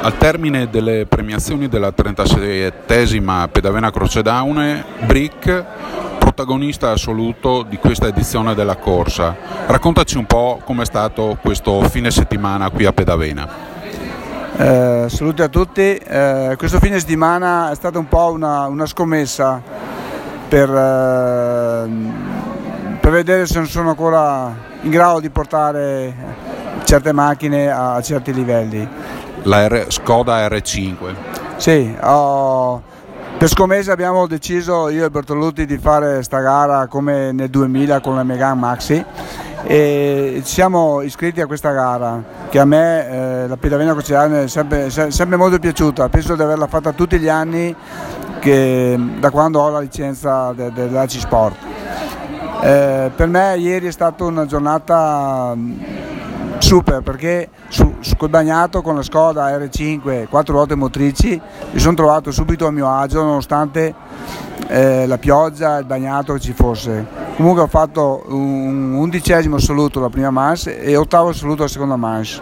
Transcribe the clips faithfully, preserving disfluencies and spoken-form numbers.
Al termine delle premiazioni della trentasettesima Pedavena Croce d'Aune, Brick, protagonista assoluto di questa edizione della corsa. Raccontaci un po' com'è stato questo fine settimana qui a Pedavena. Eh, saluti a tutti. Eh, questo fine settimana è stata un po' una, una scommessa per, eh, per vedere se non sono ancora in grado di portare certe macchine a, a certi livelli. La R- Skoda R cinque. Sì, ho, per scommessa abbiamo deciso io e Bertolucci di fare sta gara come nel duemila con la Megane Maxi e ci siamo iscritti a questa gara che a me eh, la Pedavena Croce d'Aune è sempre, sempre molto piaciuta. Penso di averla fatta tutti gli anni che, da quando ho la licenza de, de, dell'A C I Sport. Eh, per me ieri è stata una giornata super perché su, su col bagnato con la Skoda R cinque quattro ruote motrici mi sono trovato subito a mio agio nonostante eh, la pioggia e il bagnato che ci fosse. Comunque ho fatto un undicesimo assoluto la prima manche e ottavo assoluto la seconda manche.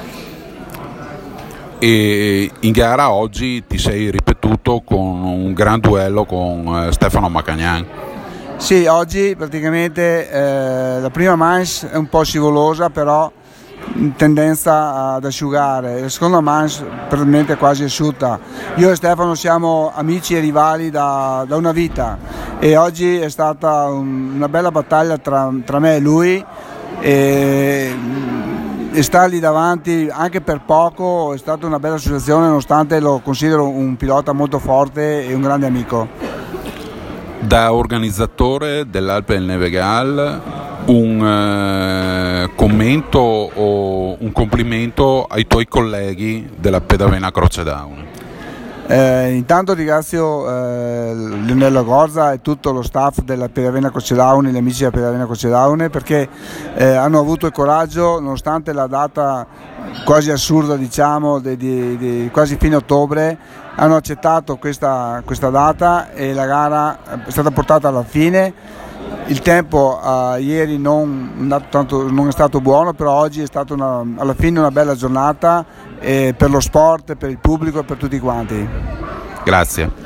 E in gara oggi ti sei ripetuto con un gran duello con Stefano Macagnan. Sì, oggi praticamente eh, la prima manche è un po' scivolosa, però in tendenza ad asciugare, la seconda manche praticamente quasi asciutta. Io e Stefano siamo amici e rivali da, da una vita e oggi è stata un, una bella battaglia tra, tra me e lui e, e stare lì davanti anche per poco è stata una bella situazione nonostante lo considero un pilota molto forte e un grande amico. Da organizzatore dell'Alpe-Neve-Gal un eh, commento o un complimento ai tuoi colleghi della Pedavena Croce d'Aune. Eh, intanto ringrazio eh, Leonello Gorza e tutto lo staff della Pedavena Croce d'Aune, gli amici della Pedavena Croce d'Aune, perché eh, hanno avuto il coraggio, nonostante la data quasi assurda, diciamo, di, di, di quasi fine ottobre, hanno accettato questa, questa data e la gara è stata portata alla fine. Il tempo uh, ieri non, tanto, non è stato buono, però oggi è stata una, alla fine una bella giornata eh, per lo sport, per il pubblico e per tutti quanti. Grazie.